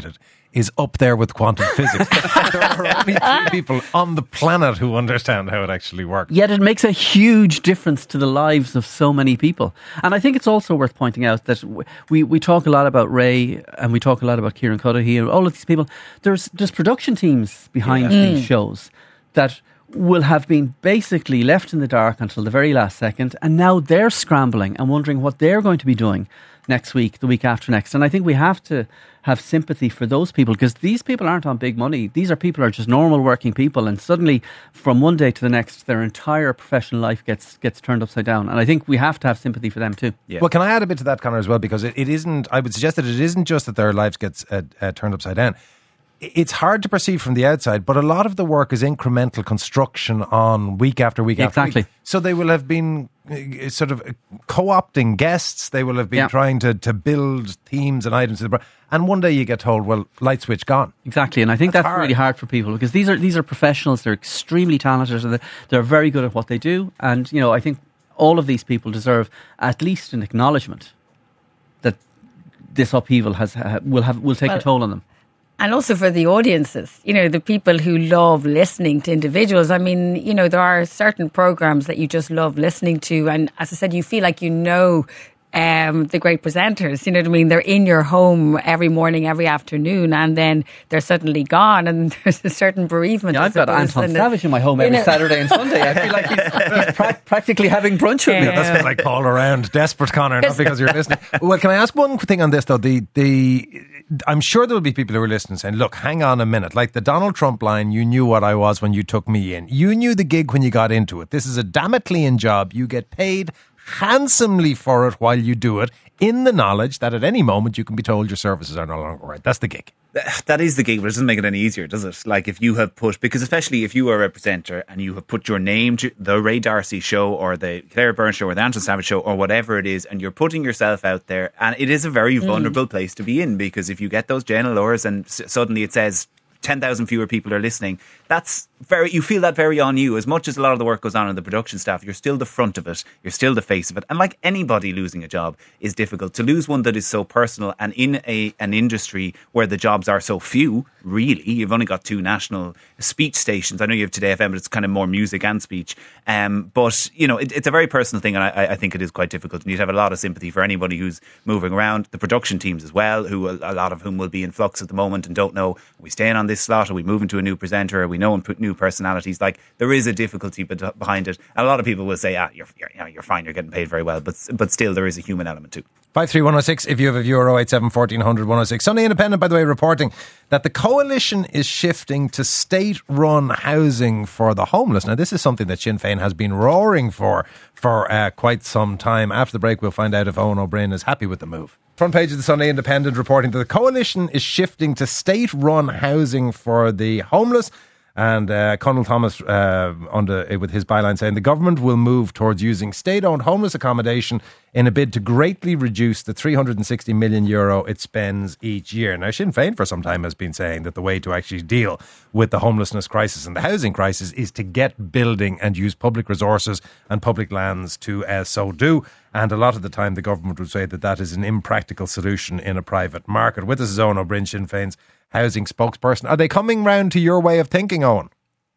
is up there with quantum physics. There are only three people on the planet who understand how it actually works. Yet it makes a huge difference to the lives of so many people. And I think it's also worth pointing out that we, we talk a lot about Ray and we talk a lot about Kieran Cuddihy and all of these people. There's, there's production teams behind yeah. these mm. shows that will have been basically left in the dark until the very last second, and now they're scrambling and wondering what they're going to be doing next week, the week after next. And I think we have to have sympathy for those people, because these people aren't on big money. These are people who are just normal working people, and suddenly from one day to the next their entire professional life gets gets turned upside down. And I think we have to have sympathy for them too. Yeah. Well, can I add a bit to that, Conor, as well? Because it, it isn't, I would suggest that it isn't just that their lives gets uh, uh, turned upside down. It's hard to perceive from the outside, but a lot of the work is incremental construction on week after week exactly. after week. So they will have been uh, sort of co-opting guests. They will have been yeah. trying to, to build themes and items. And one day you get told, well, light switch gone. Exactly. And I think that's, that's really hard for people, because these are these are professionals. They're extremely talented. And they're very good at what they do. And, you know, I think all of these people deserve at least an acknowledgement that this upheaval has uh, will have will take well, a toll on them. And also for the audiences, you know, the people who love listening to individuals. I mean, you know, there are certain programs that you just love listening to. And as I said, you feel like you know um, the great presenters, you know what I mean? They're in your home every morning, every afternoon, and then they're suddenly gone, and there's a certain bereavement. Yeah, I've got Anton Savage in my home every you know. Saturday and Sunday. I feel like he's, he's pra- practically having brunch with yeah. me. That's because I call around desperate, Conor, not because you're listening. Well, can I ask one thing on this, though? The the I'm sure there will be people who are listening saying, look, hang on a minute. Like the Donald Trump line, you knew what I was when you took me in. You knew the gig when you got into it. This is a Damoclean job. You get paid handsomely for it while you do it, in the knowledge that at any moment you can be told your services are no longer right. That's the gig. That is the gig, but it doesn't make it any easier, does it? Like if you have put, because especially if you are a presenter and you have put your name to the Ray Darcy show or the Claire Byrne show or the Anton Savage show or whatever it is, and you're putting yourself out there, and it is a very vulnerable mm. place to be in, because if you get those Jen Allures and s- suddenly it says ten thousand fewer people are listening, that's very, you feel that very on you. As much as a lot of the work goes on in the production staff, you're still the front of it, you're still the face of it. And like anybody, losing a job is difficult. To lose one that is so personal and in a an industry where the jobs are so few, really, you've only got two national speech stations. I know you have Today F M, but it's kind of more music and speech. Um, but, you know, it, it's a very personal thing, and I, I think it is quite difficult. And you'd have a lot of sympathy for anybody who's moving around. The production teams as well, who a lot of whom will be in flux at the moment and don't know, are we staying on this slot? Are we moving to a new presenter? Are we knowing new personalities? Like, there is a difficulty behind it. And a lot of people will say, ah, you're, you're, you know, you're fine, you're getting paid very well. But but still, there is a human element too. five three one oh six if you have a viewer, oh eight seven, fourteen hundred, one oh six. Sunday Independent, by the way, reporting that the coalition is shifting to state-run housing for the homeless. Now, this is something that Sinn Féin has been roaring for for uh, quite some time. After the break, we'll find out if Owen O'Brien is happy with the move. Front page of the Sunday Independent reporting that the coalition is shifting to state-run housing for the homeless. And uh, Conal Thomas, uh, under, with his byline saying the government will move towards using state-owned homeless accommodation in a bid to greatly reduce the three hundred sixty million euro it spends each year. Now, Sinn Féin for some time has been saying that the way to actually deal with the homelessness crisis and the housing crisis is to get building and use public resources and public lands to uh, so do. And a lot of the time the government would say that that is an impractical solution in a private market. With us is Owen O'Brien, Sinn Féin's housing spokesperson. Are they coming round to your way of thinking, Owen?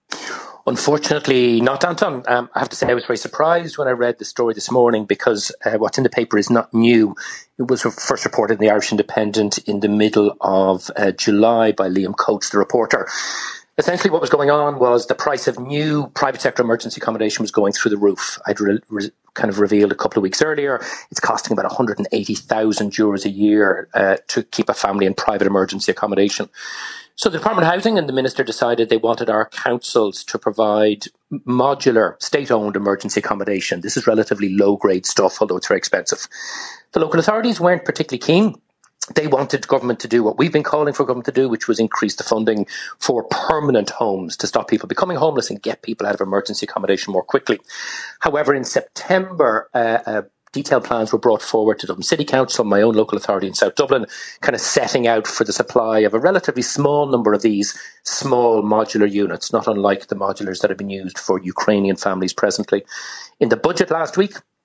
Unfortunately not, Anton. Um, I have to say I was very surprised when I read the story this morning, because uh, what's in the paper is not new. It was first reported in the Irish Independent in the middle of uh, July by Liam Coates, the reporter. Essentially what was going on was the price of new private sector emergency accommodation was going through the roof. I'd re- re- kind of revealed a couple of weeks earlier, it's costing about one hundred eighty thousand euros a year uh, to keep a family in private emergency accommodation. So the Department of Housing and the Minister decided they wanted our councils to provide modular state-owned emergency accommodation. This is relatively low-grade stuff, although it's very expensive. The local authorities weren't particularly keen. They wanted government to do what we've been calling for government to do, which was increase the funding for permanent homes to stop people becoming homeless and get people out of emergency accommodation more quickly. However, in September, uh, uh, detailed plans were brought forward to Dublin City Council, my own local authority in South Dublin, kind of setting out for the supply of a relatively small number of these small modular units, not unlike the modulars that have been used for Ukrainian families presently. In the budget last week,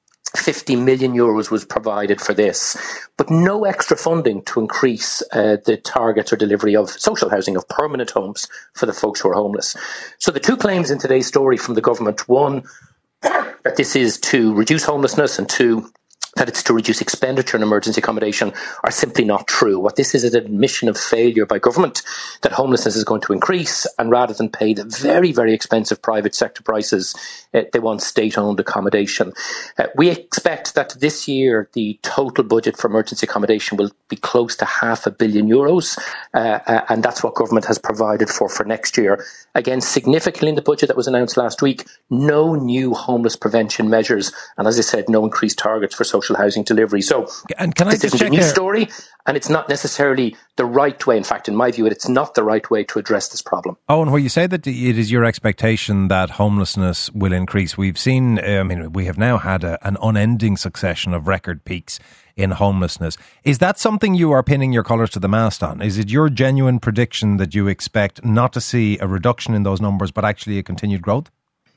fifty million euros was provided for this, but no extra funding to increase uh, the targets or delivery of social housing, of permanent homes for the folks who are homeless. So the two claims in today's story from the government, one, that this is to reduce homelessness, and two, that it's to reduce expenditure on emergency accommodation, are simply not true. What this is is an admission of failure by government that homelessness is going to increase, and rather than pay the very, very expensive private sector prices, uh, they want state-owned accommodation. Uh, we expect that this year the total budget for emergency accommodation will be close to half a billion euros, uh, uh, and that's what government has provided for for next year. Again, significantly in the budget that was announced last week, no new homeless prevention measures, and as I said, no increased targets for social housing delivery. So and can I this just isn't check a new there? story, and it's not necessarily the right way. In fact, in my view, it's not the right way to address this problem. Oh, and where you say that it is your expectation that homelessness will increase, we've seen, I mean, we have now had a, an unending succession of record peaks in homelessness. Is that something you are pinning your colours to the mast on? Is it your genuine prediction that you expect not to see a reduction in those numbers, but actually a continued growth?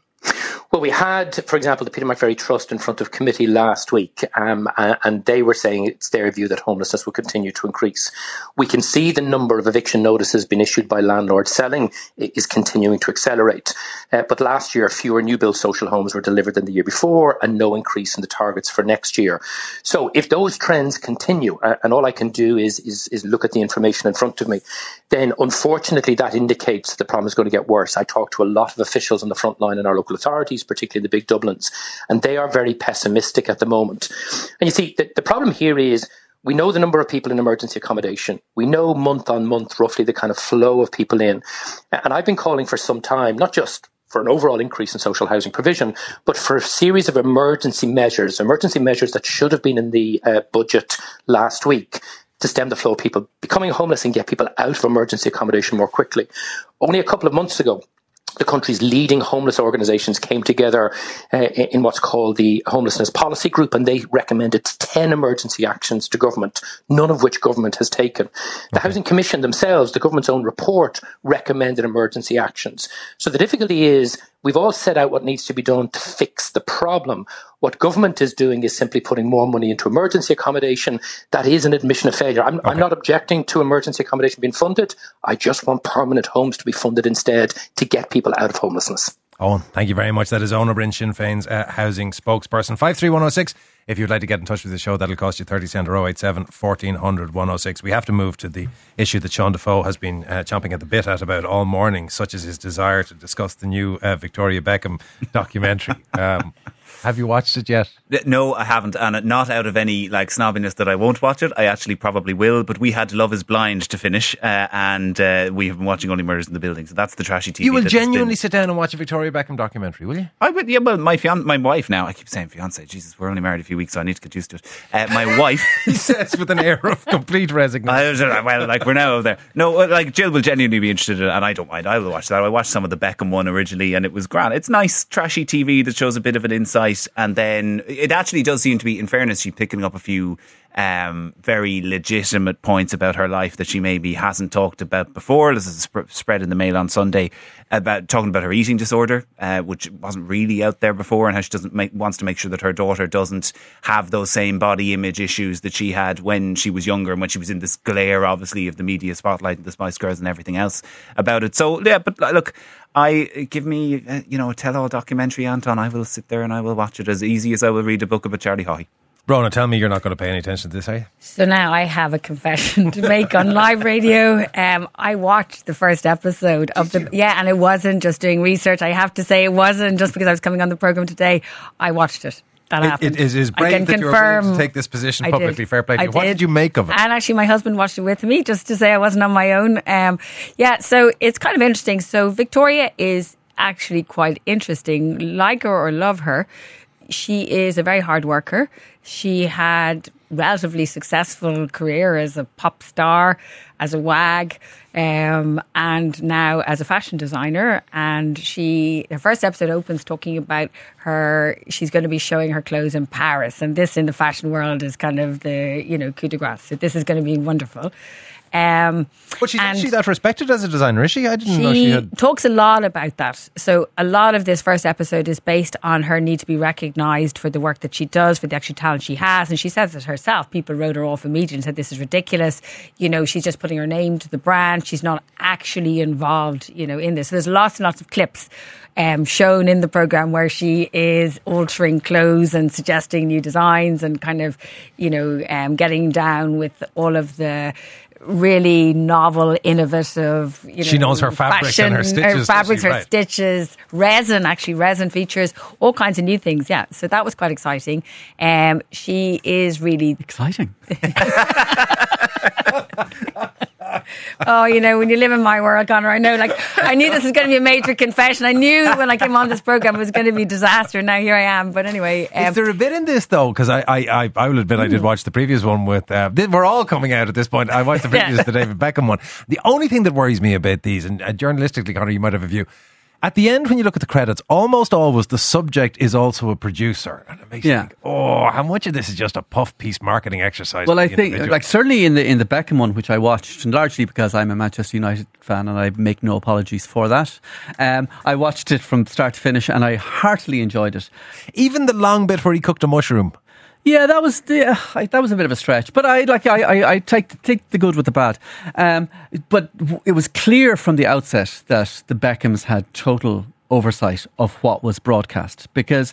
Well, we had, for example, the Peter McVerry Trust in front of committee last week, um, and they were saying it's their view that homelessness will continue to increase. We can see the number of eviction notices being issued by landlords selling is continuing to accelerate. Uh, but last year, fewer new build social homes were delivered than the year before, and no increase in the targets for next year. So if those trends continue, uh, and all I can do is, is, is look at the information in front of me, then unfortunately that indicates the problem is going to get worse. I talked to a lot of officials on the front line in our local authorities, particularly the big Dublins, and they are very pessimistic at the moment. And you see, the, the problem here is we know the number of people in emergency accommodation. We know month on month roughly the kind of flow of people in. And I've been calling for some time, not just for an overall increase in social housing provision, but for a series of emergency measures, emergency measures that should have been in the uh, budget last week, to stem the flow of people becoming homeless and get people out of emergency accommodation more quickly. Only a couple of months ago, the country's leading homeless organisations came together uh, in what's called the Homelessness Policy Group, and they recommended ten emergency actions to government, none of which government has taken. The okay. Housing Commission themselves, the government's own report, recommended emergency actions. So the difficulty is we've all set out what needs to be done to fix the problem. What government is doing is simply putting more money into emergency accommodation. That is an admission of failure. I'm, okay. I'm not objecting to emergency accommodation being funded. I just want permanent homes to be funded instead to get people out of homelessness. Owen, thank you very much. That is Owen O'Brien, Sinn Féin's uh, housing spokesperson. five three one oh six. If you'd like to get in touch with the show, that'll cost you thirty cents or oh eight seven, fourteen hundred, one oh six. We have to move to the issue that Sean Defoe has been uh, chomping at the bit at about all morning, such as his desire to discuss the new uh, Victoria Beckham documentary. Um, have you watched it yet? No, I haven't, and not out of any like snobbiness that I won't watch it. I actually probably will, but we had Love Is Blind to finish, uh, and uh, we have been watching Only Murders in the Building, so that's the trashy T V. You will that genuinely been... sit down and watch a Victoria Beckham documentary, will you? I would. Yeah, well, my fian- my wife now. I keep saying fiance. Jesus, we're only married a few weeks, so I need to get used to it. Uh, my wife, he says with an air of complete resignation. I, well, like we're now over there. No, like Jill will genuinely be interested in it, and I don't mind. I will watch that. I watched some of the Beckham one originally, and it was grand. It's nice, trashy T V that shows a bit of an insight, and then it actually does seem to be, in fairness, she's picking up a few um, very legitimate points about her life that she maybe hasn't talked about before. This is a sp- spread in the Mail on Sunday about talking about her eating disorder, uh, which wasn't really out there before, and how she doesn't make, wants to make sure that her daughter doesn't have those same body image issues that she had when she was younger and when she was in this glare, obviously, of the media spotlight and the Spice Girls and everything else about it. So, yeah, but look, I give me, uh, you know, a tell-all documentary, Anton. I will sit there and I will watch it as easy as I will read a book about Charlie Haughey. Rona, tell me you're not going to pay any attention to this, are you? So now I have a confession to make on live radio. Um, I watched the first episode of the... Yeah, and it wasn't just doing research. I have to say it wasn't just because I was coming on the programme today. I watched it. That happened. It, it is brave that you're willing to take this position I publicly. Did. Fair play to you. What did. did you make of it? And actually my husband watched it with me just to say I wasn't on my own. Um, yeah, so it's kind of interesting. So Victoria is actually quite interesting. Like her or love her, she is a very hard worker. She had relatively successful career as a pop star, as a wag, um, and now as a fashion designer. And she, her first episode opens talking about her, she's going to be showing her clothes in Paris. And this in the fashion world is kind of the, you know, coup de grace. So this is going to be wonderful. Um, but she's actually that respected as a designer, is she? I didn't she know she had... talks a lot about that. So a lot of this first episode is based on her need to be recognised for the work that she does, for the actual talent she has. And she says it herself. People wrote her off immediately and said, this is ridiculous. You know, she's just putting her name to the brand. She's not actually involved, you know, in this. So there's lots and lots of clips um, shown in the programme where she is altering clothes and suggesting new designs and kind of, you know, um, getting down with all of the really novel, innovative, you know, she knows her fabrics fashion, and her stitches. Her fabrics, her right. stitches, resin, actually resin features, all kinds of new things. Yeah, so that was quite exciting. Um, she is really exciting. Oh, you know, when you live in my world, Conor, I know, like, I knew this was going to be a major confession. I knew when I came on this programme it was going to be a disaster. Now here I am. But anyway. Um, Is there a bit in this, though? Because I, I, I, I will admit I did watch the previous one with, uh, we're all coming out at this point. I watched the previous, yeah. the David Beckham one. The only thing that worries me about these, and uh, journalistically, Conor, you might have a view. At the end, when you look at the credits, almost always the subject is also a producer. And it makes yeah. you think, oh, how much of this is just a puff piece marketing exercise? Well, I think, individual? like, certainly in the in the Beckham one, which I watched, and largely because I'm a Manchester United fan and I make no apologies for that, um, I watched it from start to finish and I heartily enjoyed it. Even the long bit where he cooked a mushroom. Yeah, that was the, uh, I, that was a bit of a stretch, but I like I, I, I take take the good with the bad. Um, but it was clear from the outset that the Beckhams had total oversight of what was broadcast, because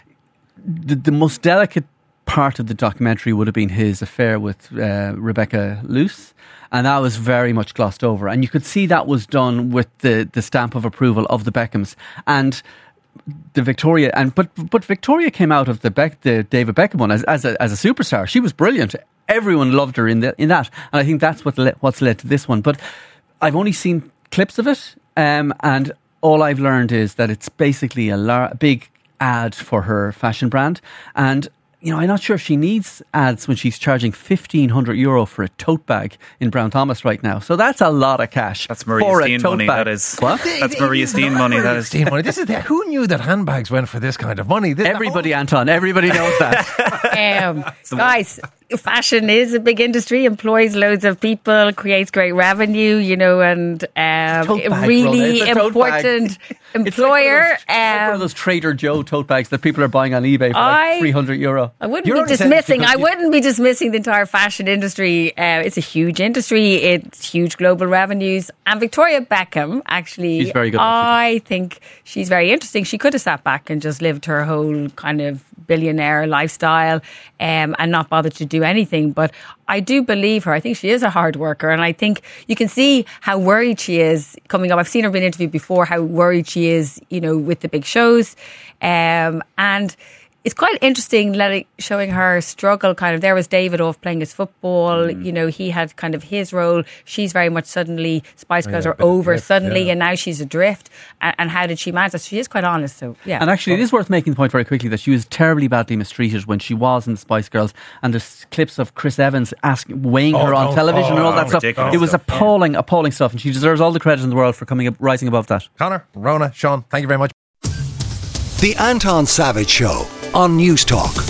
the, the most delicate part of the documentary would have been his affair with uh, Rebecca Luce, and that was very much glossed over. And you could see that was done with the the stamp of approval of the Beckhams. And the Victoria and but but Victoria came out of the Beck, the David Beckham one as as a, as a superstar. She was brilliant. Everyone loved her in the, in that, and I think that's what le- what's led to this one. But I've only seen clips of it, um, and all I've learned is that it's basically a lar- big ad for her fashion brand. And you know, I'm not sure if she needs ads when she's charging fifteen hundred euro for a tote bag in Brown Thomas right now. So that's a lot of cash. That's Maria Steen money, bag. That is. What? That's Maria Steen money, that is. Steen money. This is the, who knew that handbags went for this kind of money? This, everybody, whole... Anton, everybody knows that. um, guys, fashion is a big industry, employs loads of people, creates great revenue, you know, and um, bag, really important employer. It's like, one of those, um, like one of those Trader Joe tote bags that people are buying on eBay for I, like three hundred euro. I wouldn't You're be dismissing. I wouldn't be dismissing the entire fashion industry. Uh, it's a huge industry. It's huge global revenues. And Victoria Beckham, actually, she's very good. I think she's very interesting. She could have sat back and just lived her whole kind of billionaire lifestyle um, and not bothered to do anything. But I do believe her. I think she is a hard worker, and I think you can see how worried she is coming up. I've seen her being interviewed before. How worried she is, you know, with the big shows, um, and. It's quite interesting letting, showing her struggle kind of. There was David off playing his football. Mm. You know, he had kind of his role. She's very much suddenly, Spice Girls yeah, are over drift, suddenly yeah. and now she's adrift. And, and how did she manage that? She is quite honest. So, yeah. And actually, it is worth making the point very quickly that she was terribly badly mistreated when she was in the Spice Girls. And there's clips of Chris Evans asking, weighing oh, her on television oh, and all that stuff. It was stuff. appalling, appalling stuff. And she deserves all the credit in the world for coming up, rising above that. Conor, Rona, Sean, thank you very much. The Anton Savage Show on News Talk.